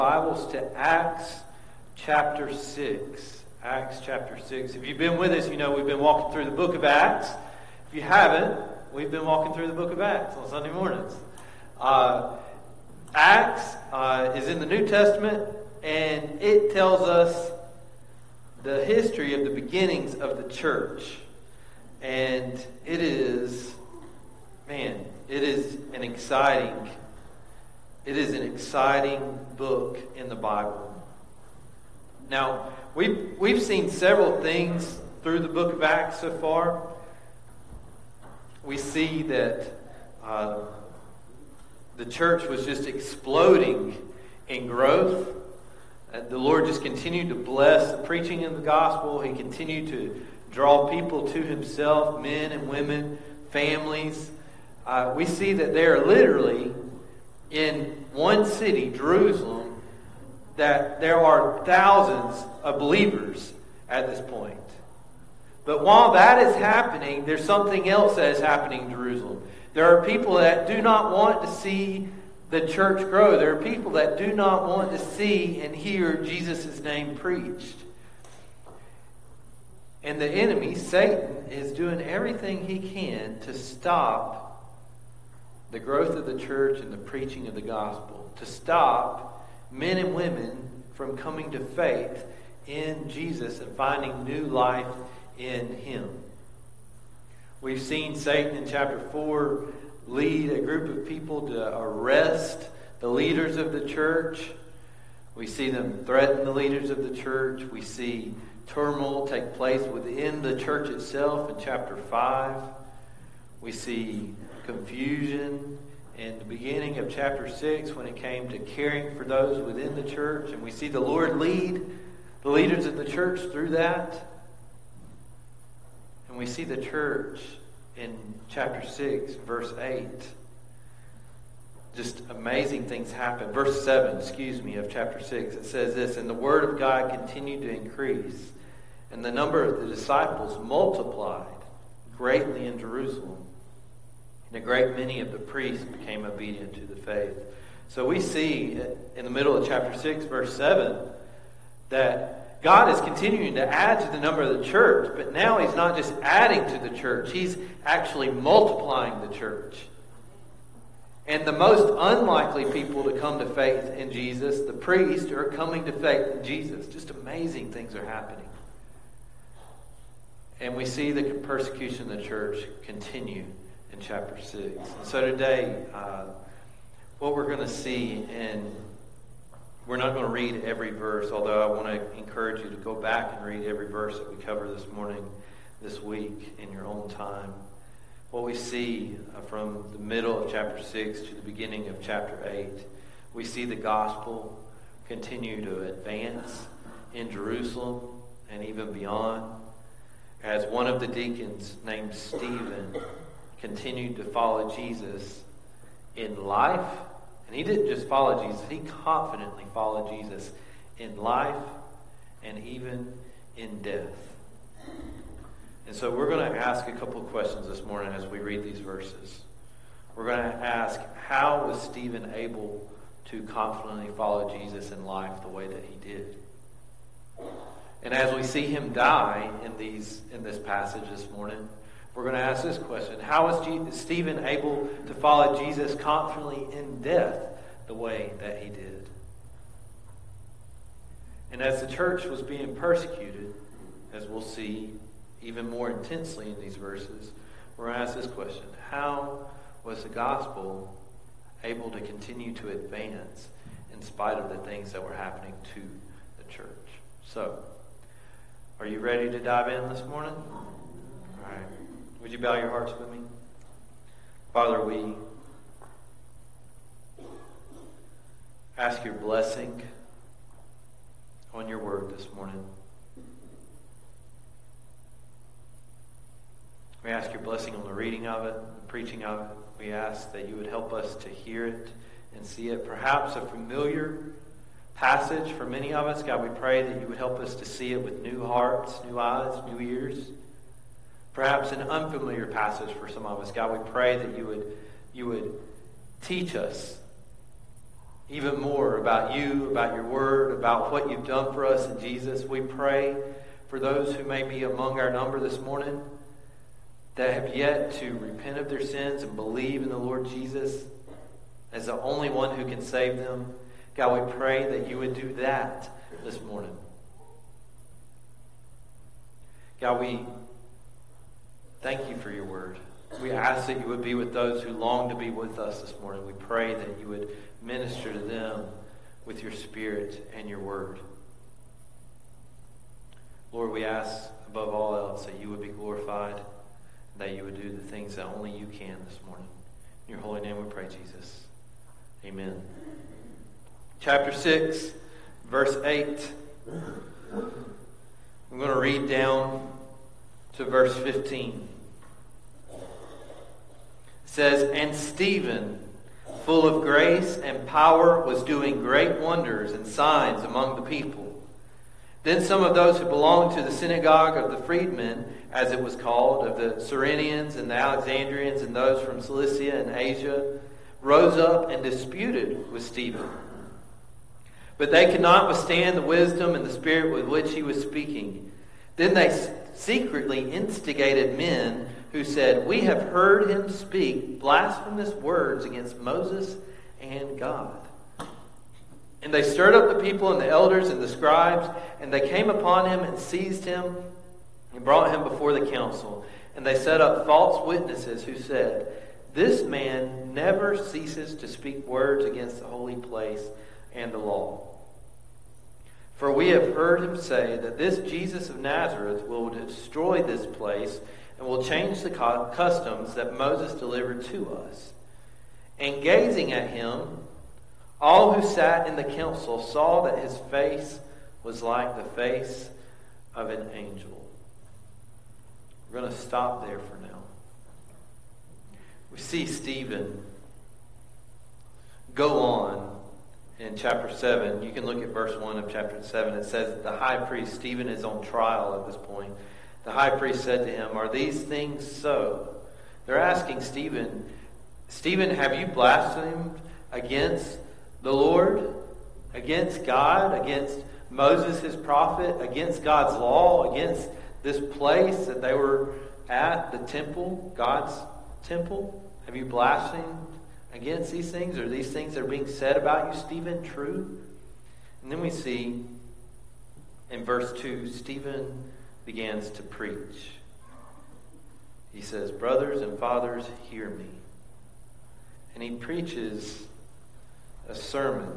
Bibles to Acts chapter 6. Acts chapter 6. If you've been with us, you know we've been walking through the book of Acts. If you haven't, we've been walking through the book of Acts on Sunday mornings. Acts is in the New Testament, and it tells us the history of the beginnings of the church. And it is an exciting book in the Bible. Now, we've seen several things through the book of Acts so far. We see that the church was just exploding in growth. The Lord just continued to bless the preaching of the gospel. He continued to draw people to Himself, men and women, families. We see that they are literally in one city, Jerusalem, that there are thousands of believers at this point. But while that is happening, there's something else that is happening in Jerusalem. There are people that do not want to see the church grow. There are people that do not want to see and hear Jesus' name preached. And the enemy, Satan, is doing everything he can to stop the growth of the church and the preaching of the gospel, to stop men and women from coming to faith in Jesus and finding new life in Him. We've seen Satan in chapter 4 lead a group of people to arrest the leaders of the church. We see them threaten the leaders of the church. We see turmoil take place within the church itself in chapter 5. We see confusion in the beginning of chapter 6 when it came to caring for those within the church. And we see the Lord lead the leaders of the church through that. And we see the church in chapter 6, verse 8. Just amazing things happen. Verse 7, of chapter 6. It says this, "And the word of God continued to increase, and the number of the disciples multiplied greatly in Jerusalem. And a great many of the priests became obedient to the faith." So we see in the middle of chapter 6, verse 7, that God is continuing to add to the number of the church, but now He's not just adding to the church, He's actually multiplying the church. And the most unlikely people to come to faith in Jesus, the priests, are coming to faith in Jesus. Just amazing things are happening. And we see the persecution of the church continue in chapter 6. And so today, what we're going to see, and we're not going to read every verse, although I want to encourage you to go back and read every verse that we cover this morning, this week, in your own time. What we see from the middle of chapter 6 to the beginning of chapter 8, we see the gospel continue to advance in Jerusalem and even beyond. As one of the deacons named Stephen continued to follow Jesus in life. And he didn't just follow Jesus, he confidently followed Jesus in life and even in death. And so we're going to ask a couple of questions this morning as we read these verses. We're going to ask, how was Stephen able to confidently follow Jesus in life the way that he did? And as we see him die in this passage this morning, we're going to ask this question. How was Stephen able to follow Jesus confidently in death the way that he did? And as the church was being persecuted, as we'll see even more intensely in these verses, we're going to ask this question. How was the gospel able to continue to advance in spite of the things that were happening to the church? So, are you ready to dive in this morning? All right. Would you bow your hearts with me? Father, we ask your blessing on your word this morning. We ask your blessing on the reading of it, the preaching of it. We ask that you would help us to hear it and see it. Perhaps a familiar passage for many of us. God, we pray that you would help us to see it with new hearts, new eyes, new ears. Perhaps an unfamiliar passage for some of us. God, we pray that you would teach us even more about you, about your word, about what you've done for us in Jesus. We pray for those who may be among our number this morning that have yet to repent of their sins and believe in the Lord Jesus as the only one who can save them. God, we pray that you would do that this morning. God, we thank you for your word. We ask that you would be with those who long to be with us this morning. We pray that you would minister to them with your Spirit and your word. Lord, we ask above all else that you would be glorified, that you would do the things that only you can this morning. In your holy name we pray, Jesus. Amen. Chapter 6, verse 8. I'm going to read down to verse 15. It says, "And Stephen, full of grace and power, was doing great wonders and signs among the people. Then some of those who belonged to the synagogue of the freedmen, as it was called, of the Cyrenians and the Alexandrians and those from Cilicia and Asia, rose up and disputed with Stephen. But they could not withstand the wisdom and the spirit with which he was speaking. Then they secretly instigated men who said, 'We have heard him speak blasphemous words against Moses and God.' And they stirred up the people and the elders and the scribes, and they came upon him and seized him and brought him before the council. And they set up false witnesses who said, 'This man never ceases to speak words against the holy place and the law. For we have heard him say that this Jesus of Nazareth will destroy this place and will change the customs that Moses delivered to us.' And gazing at him, all who sat in the council saw that his face was like the face of an angel." We're going to stop there for now. We see Stephen go on in chapter 7. You can look at verse 1 of chapter 7. It says that the high priest, Stephen, is on trial at this point. The high priest said to him, "Are these things so?" They're asking Stephen, "Stephen, have you blasphemed against the Lord, against God, against Moses his prophet, against God's law, against this place that they were at, the temple, God's temple? Have you blasphemed against these things? Are these things that are being said about you, Stephen, true?" And then we see in verse 2, Stephen begins to preach. He says, "Brothers and fathers, hear me." And he preaches a sermon,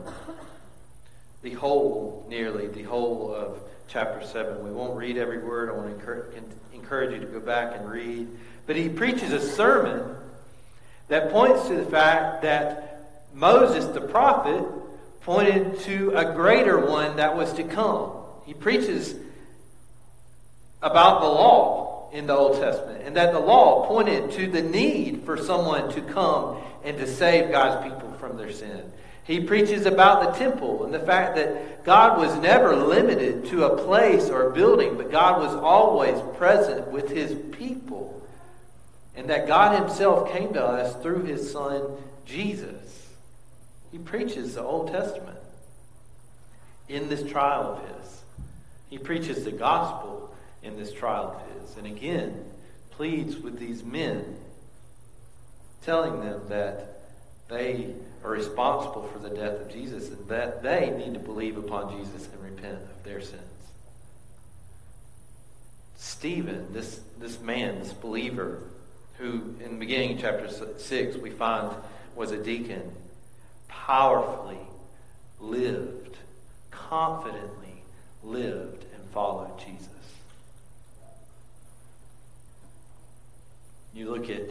nearly the whole of chapter 7. We won't read every word. I want to encourage you to go back and read. But he preaches a sermon that points to the fact that Moses, the prophet, pointed to a greater one that was to come. He preaches about the law in the Old Testament, and that the law pointed to the need for someone to come and to save God's people from their sin. He preaches about the temple and the fact that God was never limited to a place or a building, but God was always present with his people. And that God himself came to us through his son, Jesus. He preaches the Old Testament in this trial of his. He preaches the gospel in this trial of his. And again, pleads with these men, telling them that they are responsible for the death of Jesus and that they need to believe upon Jesus and repent of their sins. Stephen, this man, this believer, who in the beginning of chapter 6 we find was a deacon, powerfully lived, confidently lived and followed Jesus. You look at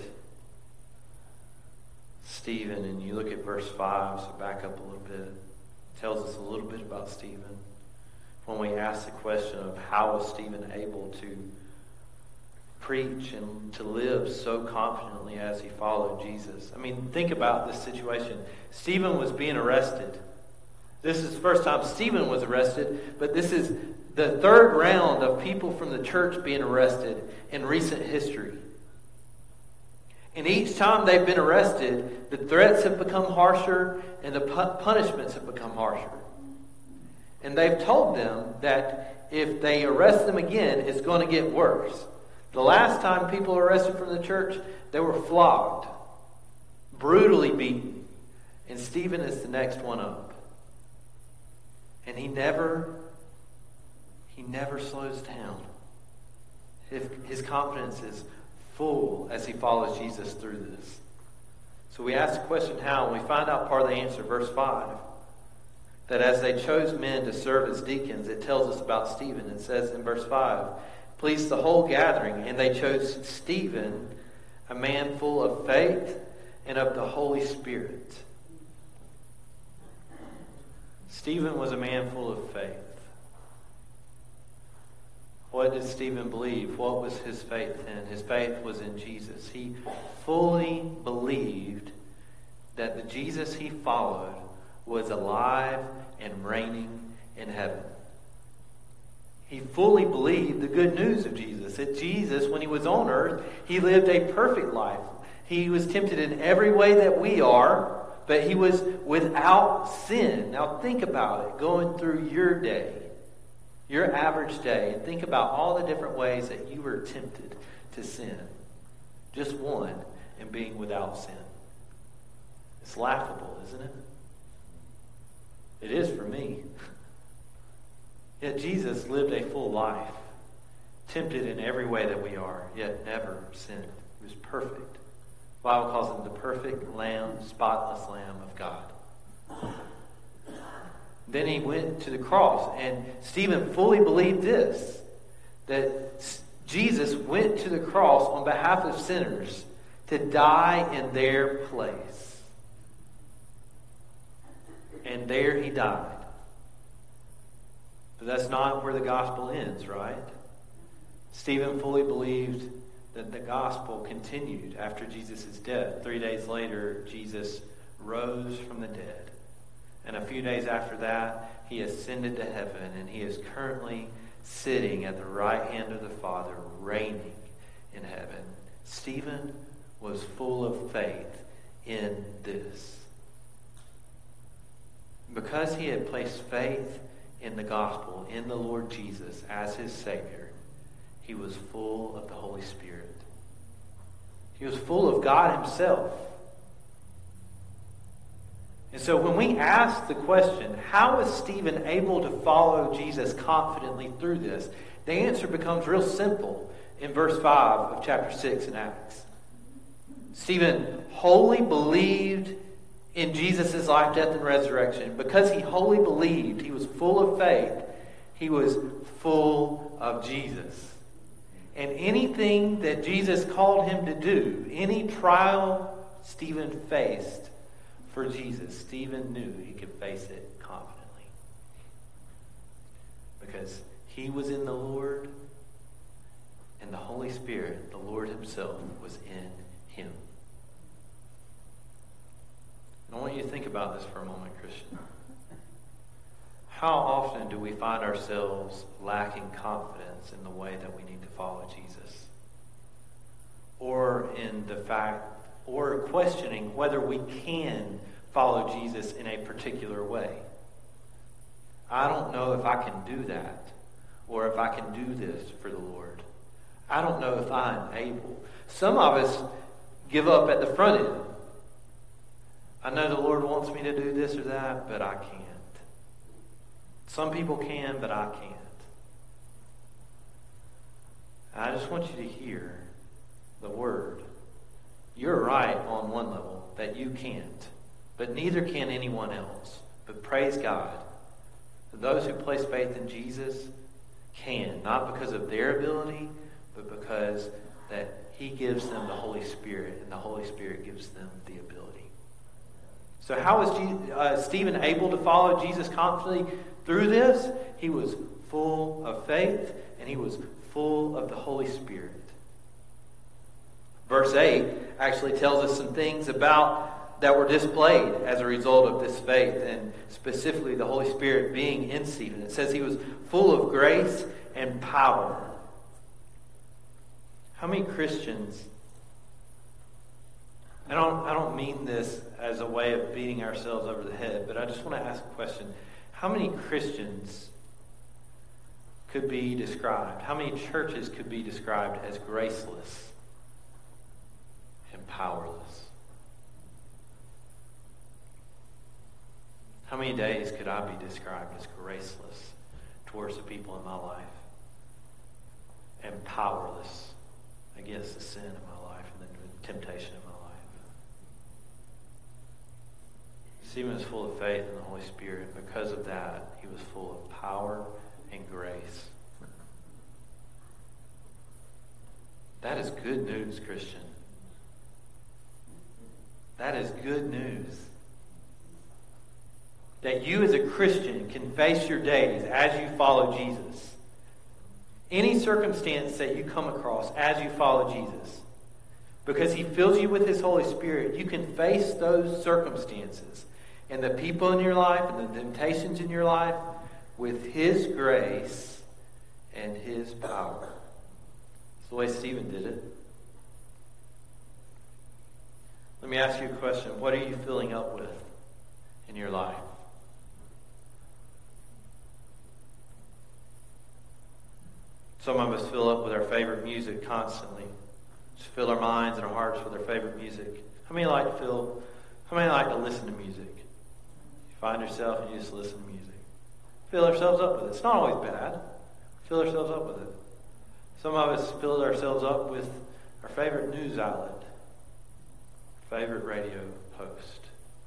Stephen and you look at verse 5, so back up a little bit. It tells us a little bit about Stephen. When we ask the question of how was Stephen able to preach and to live so confidently as he followed Jesus. I mean, think about this situation. Stephen was being arrested. This is the first time Stephen was arrested, but this is the third round of people from the church being arrested in recent history. And each time they've been arrested, the threats have become harsher and the punishments have become harsher. And they've told them that if they arrest them again, it's going to get worse. The last time people were arrested from the church, they were flogged, brutally beaten. And Stephen is the next one up. And he never slows down. His confidence is full as he follows Jesus through this. So we ask the question how, and we find out part of the answer, verse 5. That as they chose men to serve as deacons, it tells us about Stephen. It says in verse 5, pleased the whole gathering, and they chose Stephen, a man full of faith and of the Holy Spirit. Stephen was a man full of faith. What did Stephen believe? What was his faith in? His faith was in Jesus. He fully believed that the Jesus he followed was alive and reigning in heaven. He fully believed the good news of Jesus. That Jesus, when he was on earth, he lived a perfect life. He was tempted in every way that we are, but he was without sin. Now think about it, going through your day, your average day, and think about all the different ways that you were tempted to sin. Just one, and being without sin. It's laughable, isn't it? It is for me. Yet Jesus lived a full life, tempted in every way that we are, yet never sinned. He was perfect. The Bible calls him the perfect lamb, spotless lamb of God. Then he went to the cross, and Stephen fully believed this, that Jesus went to the cross on behalf of sinners to die in their place. And there he died. But that's not where the gospel ends, right? Stephen fully believed that the gospel continued after Jesus' death. 3 days later, Jesus rose from the dead. And a few days after that, he ascended to heaven, and he is currently sitting at the right hand of the Father, reigning in heaven. Stephen was full of faith in this. Because he had placed faith in the gospel, in the Lord Jesus as his Savior, he was full of the Holy Spirit. He was full of God himself. And so when we ask the question, how is Stephen able to follow Jesus confidently through this? The answer becomes real simple in verse 5 of chapter 6 in Acts. Stephen wholly believed in Jesus' life, death, and resurrection. Because he wholly believed, he was full of faith, he was full of Jesus. And anything that Jesus called him to do, any trial Stephen faced for Jesus, Stephen knew he could face it confidently. Because he was in the Lord, and the Holy Spirit, the Lord himself, was in him. I want you to think about this for a moment, Christian. How often do we find ourselves lacking confidence in the way that we need to follow Jesus? Or in the fact, or questioning whether we can follow Jesus in a particular way. I don't know if I can do that, or if I can do this for the Lord. I don't know if I'm able. Some of us give up at the front end. I know the Lord wants me to do this or that, but I can't. Some people can, but I can't. I just want you to hear the word. You're right on one level that you can't, but neither can anyone else. But praise God, those who place faith in Jesus can, not because of their ability, but because that he gives them the Holy Spirit, and the Holy Spirit gives them the ability. So how was Stephen able to follow Jesus confidently through this? He was full of faith, and he was full of the Holy Spirit. Verse 8 actually tells us some things about that were displayed as a result of this faith, and specifically the Holy Spirit being in Stephen. It says he was full of grace and power. How many Christians I don't mean this as a way of beating ourselves over the head, but I just want to ask a question. How many Christians could be described, how many churches could be described as graceless and powerless? How many days could I be described as graceless towards the people in my life and powerless against the sin in my life and the temptation in my life? Stephen was full of faith in the Holy Spirit. Because of that, he was full of power and grace. That is good news, Christian. That is good news. That you as a Christian can face your days as you follow Jesus. Any circumstance that you come across as you follow Jesus, because he fills you with his Holy Spirit, you can face those circumstances and the people in your life and the temptations in your life with his grace and his power. It's the way Stephen did it. Let me ask you a question. What are you filling up with in your life? Some of us fill up with our favorite music constantly. Just fill our minds and our hearts with our favorite music. How many like to listen to music? You find yourself and you just listen to music. Fill ourselves up with it. It's not always bad. Fill ourselves up with it. Some of us fill ourselves up with our favorite news outlet, favorite radio host.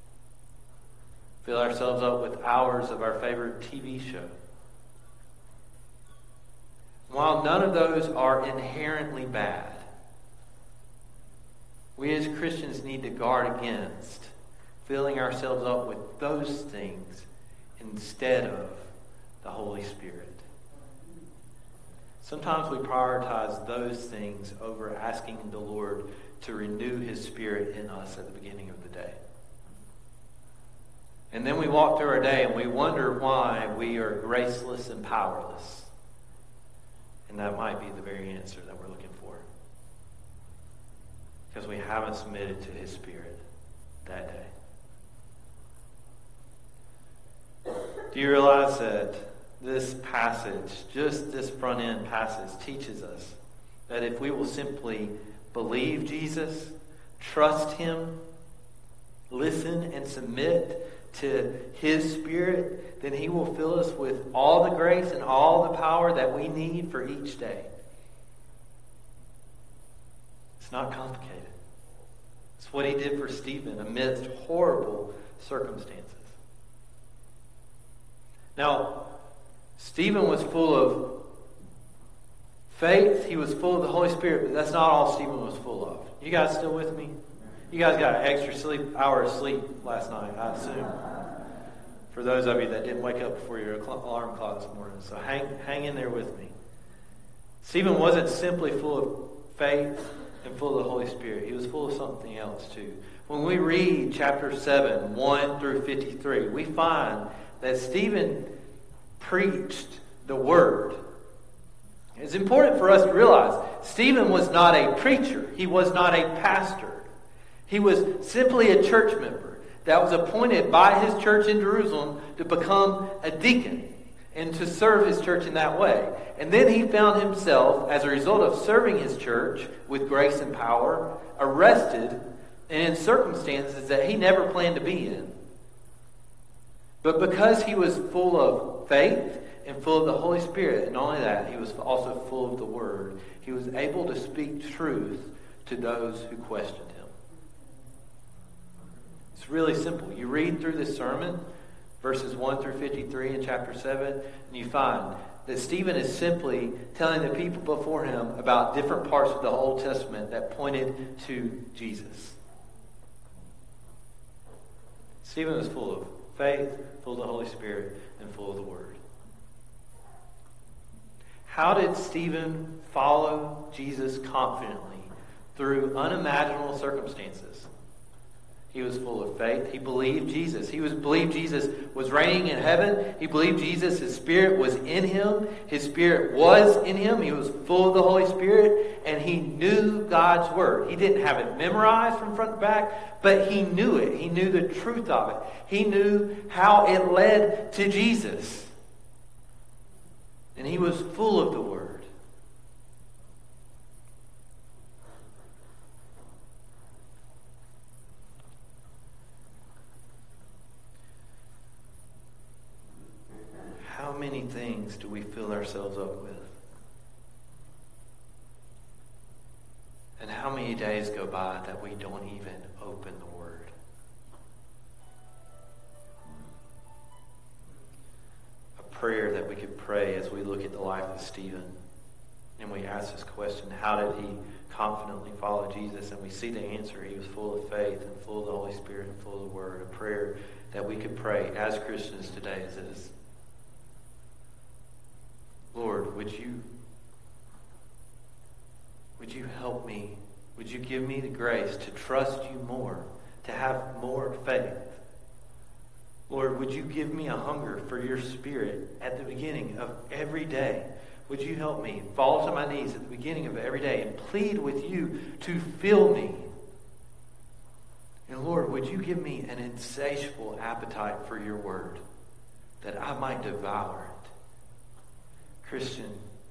Fill ourselves up with hours of our favorite TV show. While none of those are inherently bad, we as Christians need to guard against filling ourselves up with those things instead of the Holy Spirit. Sometimes we prioritize those things over asking the Lord to renew his Spirit in us at the beginning of the day. And then we walk through our day and we wonder why we are graceless and powerless. And that might be the very answer that we're looking for. Because we haven't submitted to his Spirit that day. Do you realize that this passage, just this front end passage, teaches us that if we will simply believe Jesus, trust him, listen and submit to his Spirit, then he will fill us with all the grace and all the power that we need for each day. It's not complicated. It's what he did for Stephen amidst horrible circumstances. Now, Stephen was full of faith. He was full of the Holy Spirit, but that's not all Stephen was full of. You guys still with me? You guys got an extra hour of sleep last night, I assume. For those of you that didn't wake up before your alarm clock this morning. So hang in there with me. Stephen wasn't simply full of faith and full of the Holy Spirit. He was full of something else too. When we read chapter 7, 1 through 53, we find that Stephen preached the word. It's important for us to realize Stephen was not a preacher. He was not a pastor. He was simply a church member that was appointed by his church in Jerusalem to become a deacon and to serve his church in that way. And then he found himself, as a result of serving his church with grace and power, arrested and in circumstances that he never planned to be in. But because he was full of faith and full of the Holy Spirit, and not only that, he was also full of the Word, he was able to speak truth to those who questioned him. It's really simple. You read through this sermon, verses 1 through 53 in chapter 7, and you find that Stephen is simply telling the people before him about different parts of the Old Testament that pointed to Jesus. Stephen was full of faith, full of the Holy Spirit, and full of the Word. How did Stephen follow Jesus confidently through unimaginable circumstances? He was full of faith. He believed Jesus. He believed Jesus was reigning in heaven. He believed Jesus, his Spirit was in him. His Spirit was in him. He was full of the Holy Spirit. And he knew God's Word. He didn't have it memorized from front to back, but he knew it. He knew the truth of it. He knew how it led to Jesus. And he was full of the Word. How many things do we fill ourselves up with? And how many days go by that we don't even open the Word? A prayer that we could pray as we look at the life of Stephen. And we ask this question, how did he confidently follow Jesus? And we see the answer. He was full of faith and full of the Holy Spirit and full of the Word. A prayer that we could pray as Christians today is this. Lord, would you help me? Would you give me the grace to trust you more, to have more faith? Lord, would you give me a hunger for your Spirit at the beginning of every day? Would you help me fall to my knees at the beginning of every day and plead with you to fill me? And Lord, would you give me an insatiable appetite for your word that I might devour it? Christian,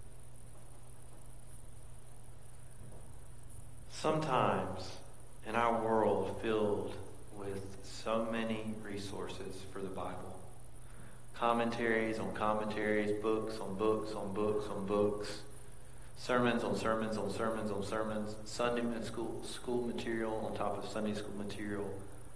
sometimes in our world filled with so many resources for the Bible, commentaries on commentaries, books on books on books on books, sermons on sermons on sermons on sermons, Sunday school material on top of Sunday school material,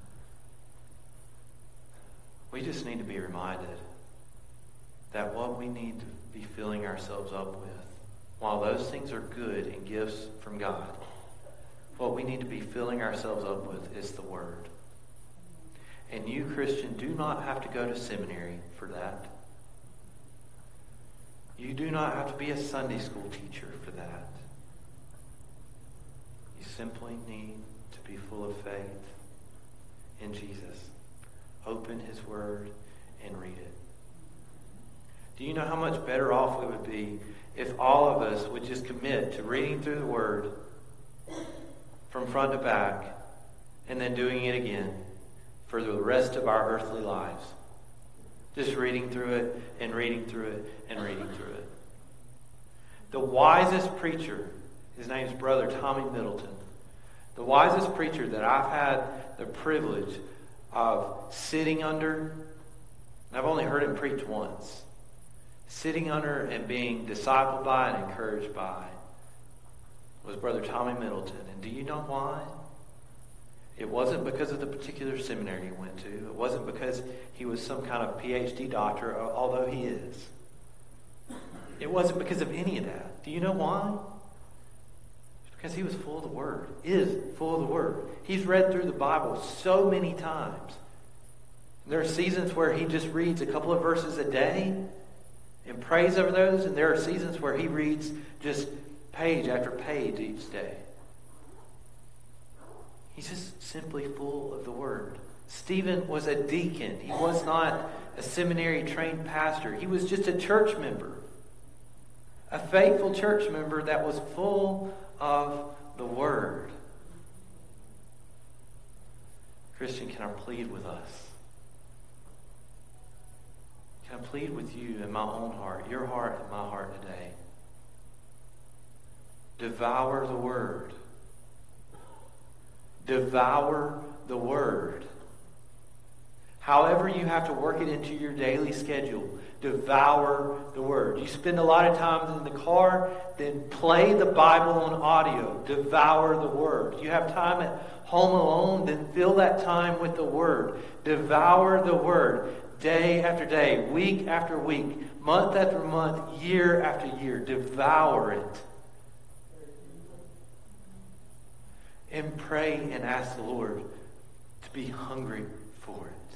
we just need to be reminded that what we need to be filling ourselves up with, while those things are good and gifts from God, what we need to be filling ourselves up with is the Word. And you, Christian, do not have to go to seminary for that. You do not have to be a Sunday school teacher for that. You simply need to be full of faith in Jesus. Open his Word and read it. Do you know how much better off we would be if all of us would just commit to reading through the Word from front to back and then doing it again for the rest of our earthly lives? Just reading through it and reading through it and reading through it. The wisest preacher, his name is Brother Tommy Middleton, the wisest preacher that I've had the privilege of sitting under, and I've only heard him preach once, sitting under and being discipled by and encouraged by, was Brother Tommy Middleton. And do you know why? It wasn't because of the particular seminary he went to. It wasn't because he was some kind of PhD doctor, although he is. It wasn't because of any of that. Do you know why? It's because he was full of the Word, is full of the Word. He's read through the Bible so many times. There are seasons where he just reads a couple of verses a day and prays over those, and there are seasons where he reads just page after page each day. He's just simply full of the Word. Stephen was a deacon. He was not a seminary-trained pastor. He was just a church member. A faithful church member that was full of the Word. Christian, can I plead with us? Can I plead with you in my own heart, your heart and my heart today? Devour the Word. Devour the Word. However you have to work it into your daily schedule, devour the Word. You spend a lot of time in the car, then play the Bible on audio. Devour the Word. You have time at home alone, then fill that time with the Word. Devour the Word. Day after day, week after week, month after month, year after year. Devour it. And pray and ask the Lord to be hungry for it.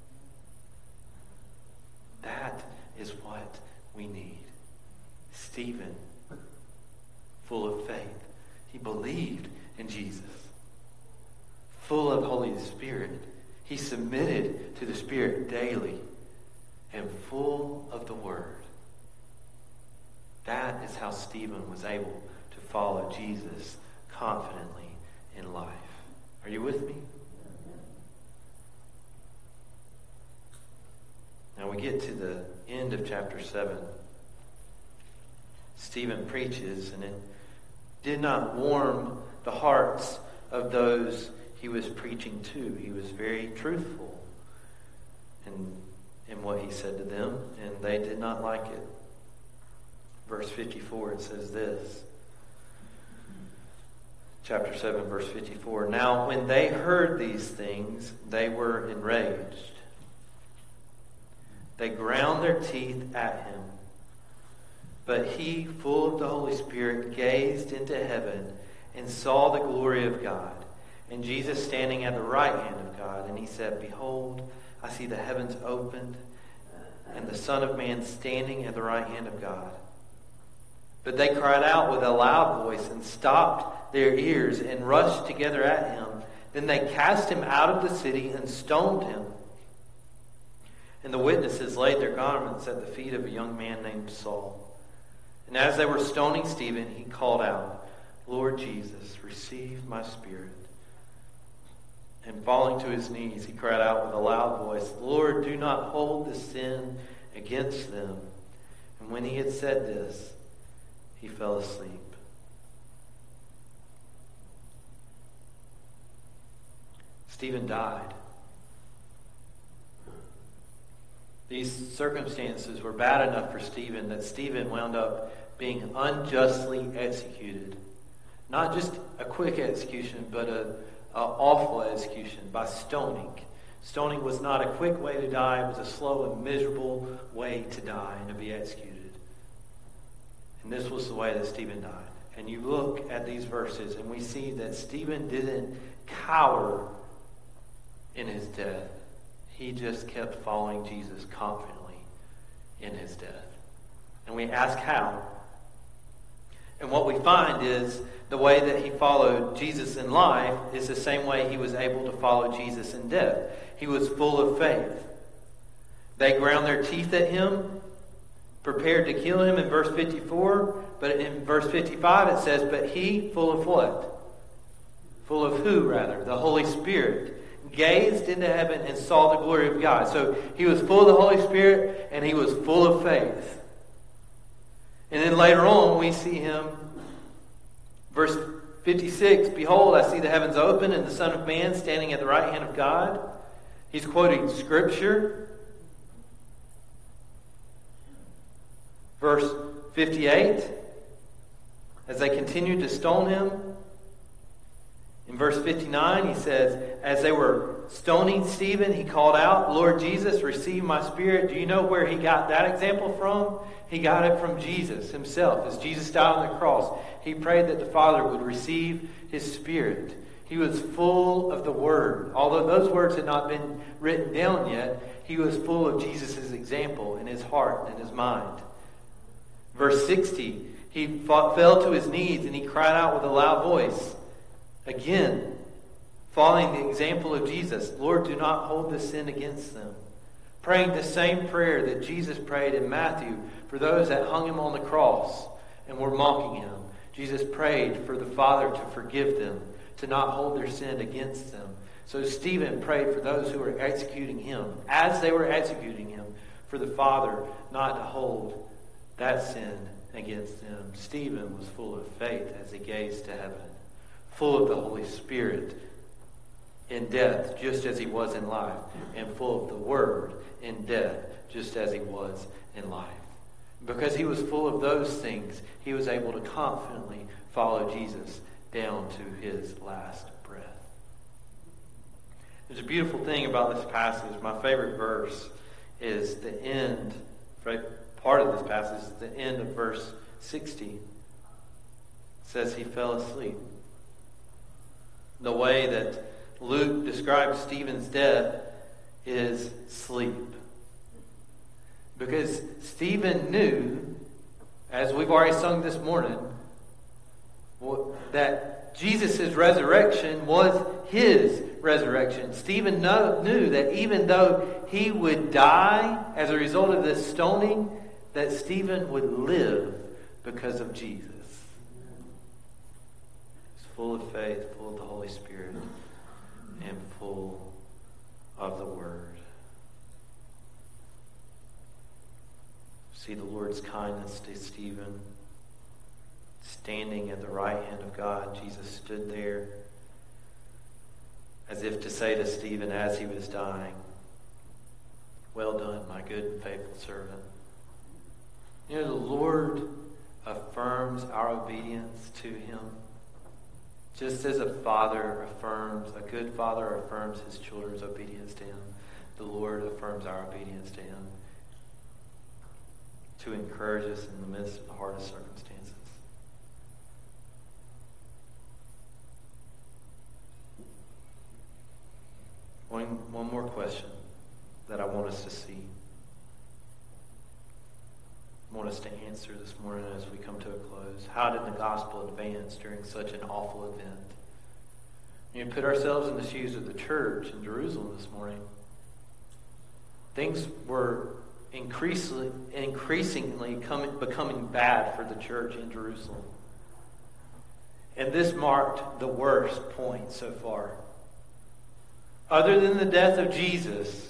That is what we need. Stephen, full of faith. He believed in Jesus. full of Holy Spirit. He submitted to the Spirit daily and full of the Word. That is how Stephen was able to follow Jesus confidently in life. Are you with me? Now we get to the end of chapter 7. Stephen preaches, and it did not warm the hearts of those he was preaching to. He was very truthful in what he said to them, and they did not like it. Verse 54, it says this. Chapter 7, verse 54. Now when they heard these things, they were enraged. They ground their teeth at him. But he, full of the Holy Spirit, gazed into heaven and saw the glory of God, and Jesus standing at the right hand of God. And he said, Behold, I see the heavens opened, and the Son of Man standing at the right hand of God. But they cried out with a loud voice and stopped their ears and rushed together at him. Then they cast him out of the city and stoned him. And the witnesses laid their garments at the feet of a young man named Saul. And as they were stoning Stephen, he called out, Lord Jesus, receive my spirit. And falling to his knees, he cried out with a loud voice, Lord, do not hold this sin against them. And when he had said this, he fell asleep. Stephen died. These circumstances were bad enough for Stephen that Stephen wound up being unjustly executed. Not just a quick execution, but an awful execution by stoning. Stoning was not a quick way to die. It was a slow and miserable way to die and to be executed. And this was the way that Stephen died. And you look at these verses and we see that Stephen didn't cower in his death. He just kept following Jesus confidently in his death. And we ask how. And what we find is the way that he followed Jesus in life is the same way he was able to follow Jesus in death. He was full of faith. They ground their teeth at him, prepared to kill him in verse 54. But in verse 55 it says, but he, full of what? Full of who, rather? The Holy Spirit. Gazed into heaven and saw the glory of God. So he was full of the Holy Spirit and he was full of faith. And then later on we see him, verse 56, Behold, I see the heavens open and the Son of Man standing at the right hand of God. He's quoting Scripture. Verse 58, as they continued to stone him. In verse 59, he says, as they were stoning Stephen, he called out, Lord Jesus, receive my spirit. Do you know where he got that example from? He got it from Jesus himself. As Jesus died on the cross, he prayed that the Father would receive his spirit. He was full of the Word. Although those words had not been written down yet, he was full of Jesus' example in his heart and his mind. Verse 60, he fell to his knees and he cried out with a loud voice. Again, following the example of Jesus, Lord, do not hold this sin against them. Praying the same prayer that Jesus prayed in Matthew for those that hung him on the cross and were mocking him. Jesus prayed for the Father to forgive them, to not hold their sin against them. So Stephen prayed for those who were executing him, as they were executing him, for the Father not to hold that sin against them. Stephen was full of faith as he gazed to heaven, full of the Holy Spirit in death, just as he was in life, and full of the Word in death, just as he was in life. Because he was full of those things, he was able to confidently follow Jesus down to his last breath. There's a beautiful thing about this passage. My favorite verse is the end, part of this passage is the end of verse 60. It says he fell asleep. The way that Luke describes Stephen's death is sleep. Because Stephen knew, as we've already sung this morning, that Jesus' resurrection was his resurrection. Stephen knew that even though he would die as a result of this stoning, that Stephen would live because of Jesus. He's full of faith, full of the Holy Spirit, and full of the Word. See the Lord's kindness to Stephen. Standing at the right hand of God, Jesus stood there as if to say to Stephen as he was dying, "Well done, my good and faithful servant." You know, the Lord affirms our obedience to him. Just as a good father affirms his children's obedience to him, the Lord affirms our obedience to him to encourage us in the midst of the hardest circumstances. One more question that I want us to see. I want us to answer this morning as we come to a close. How did the gospel advance during such an awful event? You put ourselves in the shoes of the church in Jerusalem this morning. Things were increasingly becoming bad for the church in Jerusalem. And this marked the worst point so far. Other than the death of Jesus,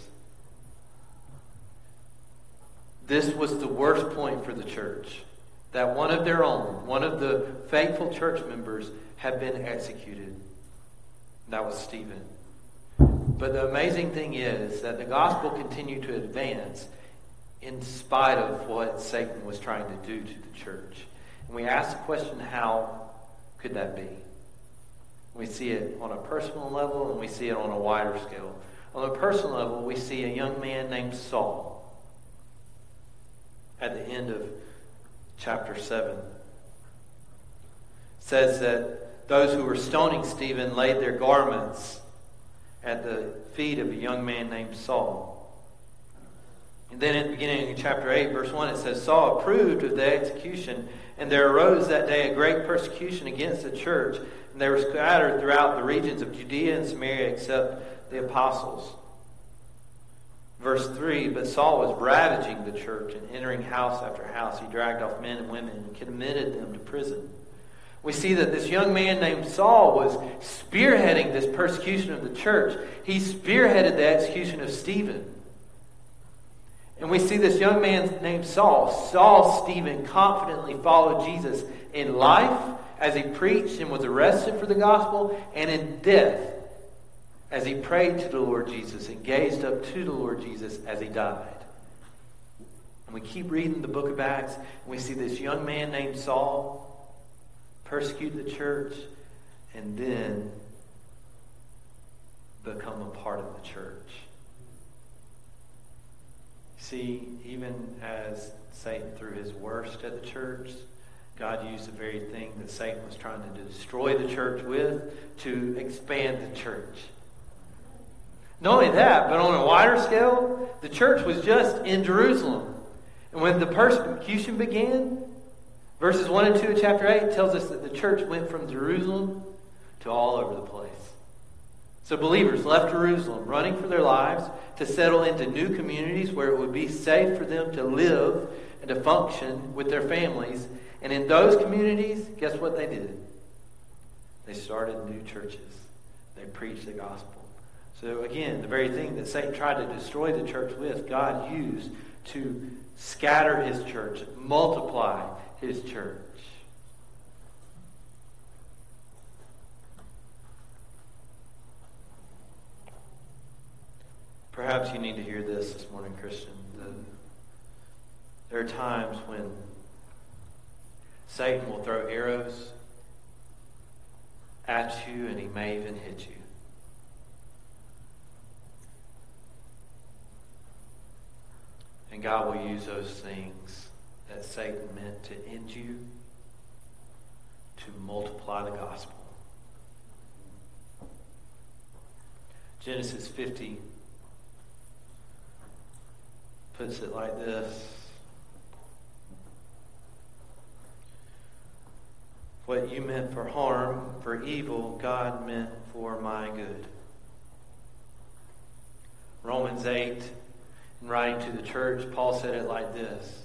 this was the worst point for the church. That one of their own, one of the faithful church members, had been executed. That was Stephen. But the amazing thing is that the gospel continued to advance in spite of what Satan was trying to do to the church. And we ask the question, how could that be? We see it on a personal level and we see it on a wider scale. On a personal level, we see a young man named Saul at the end of chapter 7. It says that those who were stoning Stephen laid their garments at the feet of a young man named Saul. And then at the beginning of chapter 8, verse 1, it says, Saul approved of the execution, and there arose that day a great persecution against the church, and they were scattered throughout the regions of Judea and Samaria except the apostles. Verse 3, but Saul was ravaging the church and entering house after house. He dragged off men and women and committed them to prison. We see that this young man named Saul was spearheading this persecution of the church. He spearheaded the execution of Stephen. And we see this young man named Saul, Stephen, confidently followed Jesus in life as he preached and was arrested for the gospel, and in death as he prayed to the Lord Jesus and gazed up to the Lord Jesus as he died. And we keep reading the book of Acts, and we see this young man named Saul persecute the church and then become a part of the church. See, even as Satan threw his worst at the church, God used the very thing that Satan was trying to destroy the church with to expand the church. Not only that, but on a wider scale, the church was just in Jerusalem. And when the persecution began, verses 1 and 2 of chapter 8 tells us that the church went from Jerusalem to all over the place. So believers left Jerusalem, running for their lives, to settle into new communities where it would be safe for them to live and to function with their families. And in those communities, guess what they did? They started new churches. They preached the gospel. So again, the very thing that Satan tried to destroy the church with, God used to scatter his church, multiply his church. Perhaps you need to hear this morning, Christian. There are times when Satan will throw arrows at you, and he may even hit you. And God will use those things that Satan meant to end you to multiply the gospel. Genesis 50 puts it like this. What you meant for harm, for evil, God meant for my good. Romans 8, in writing to the church, Paul said it like this.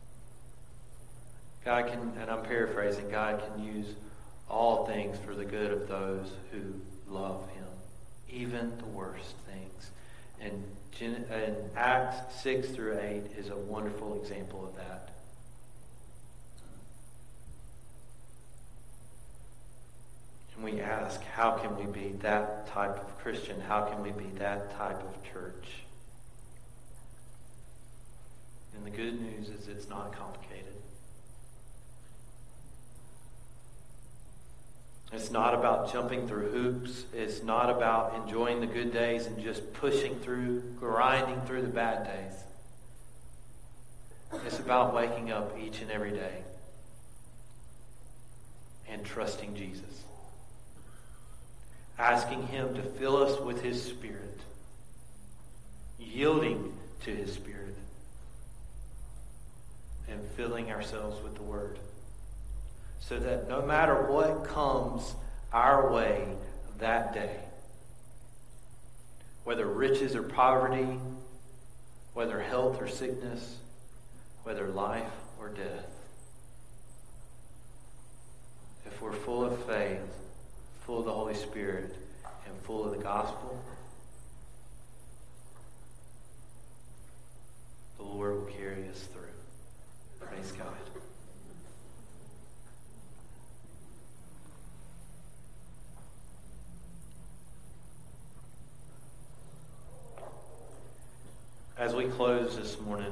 God can, and I'm paraphrasing, God can use all things for the good of those who love him, even the worst things. And Acts 6 through 8 is a wonderful example of that. And we ask, how can we be that type of Christian? How can we be that type of church? And the good news is it's not complicated. It's not about jumping through hoops. It's not about enjoying the good days and just pushing through, grinding through the bad days. It's about waking up each and every day and trusting Jesus. Asking him to fill us with his Spirit. Yielding to his Spirit. And filling ourselves with the Word. So that no matter what comes our way that day, whether riches or poverty, whether health or sickness, whether life or death, if we're full of faith, full of the Holy Spirit, and full of the gospel, the Lord will carry us through. Praise God. As we close this morning,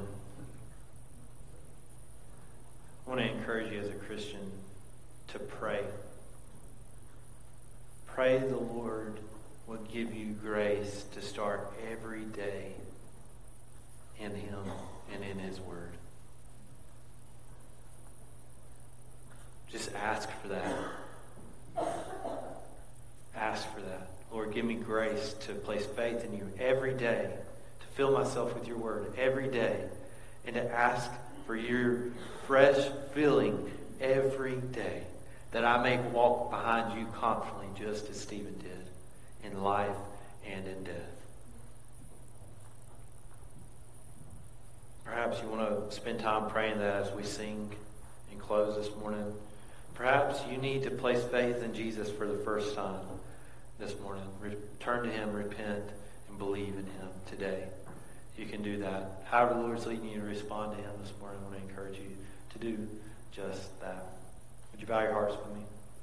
I want to encourage you as a Christian to pray. Pray the Lord will give you grace to start every day in him and in his word. Just ask for that. Ask for that. Lord, give me grace to place faith in you every day, to fill myself with your word every day, and to ask for your fresh filling every day, that I may walk behind you confidently just as Stephen did, in life and in death. Perhaps you want to spend time praying that as we sing and close this morning. Perhaps you need to place faith in Jesus for the first time this morning. Turn to him, repent, and believe in him today. You can do that. However the Lord's leading you to respond to him this morning, I want to encourage you to do just that. Would you bow your hearts with me?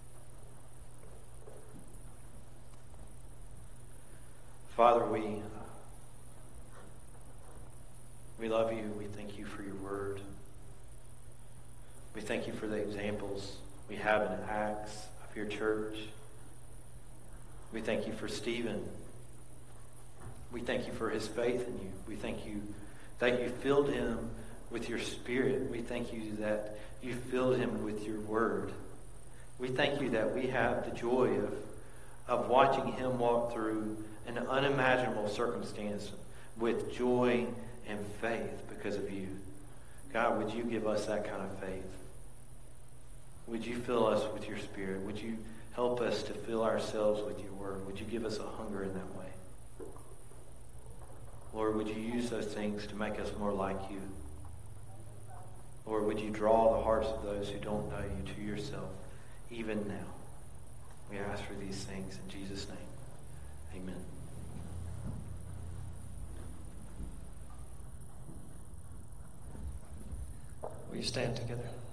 Father, we love you. We thank you for your word. We thank you for the examples we have in Acts of your church. We thank you for Stephen. We thank you for his faith in you. We thank you that you filled him with your Spirit. We thank you that you filled him with your word. We thank you that we have the joy of watching him walk through an unimaginable circumstance with joy and faith because of you. God, would you give us that kind of faith? Would you fill us with your Spirit? Would you help us to fill ourselves with your word? Would you give us a hunger in that way? Lord, would you use those things to make us more like you? Lord, would you draw the hearts of those who don't know you to yourself, even now? We ask for these things in Jesus' name. Amen. Will you stand together?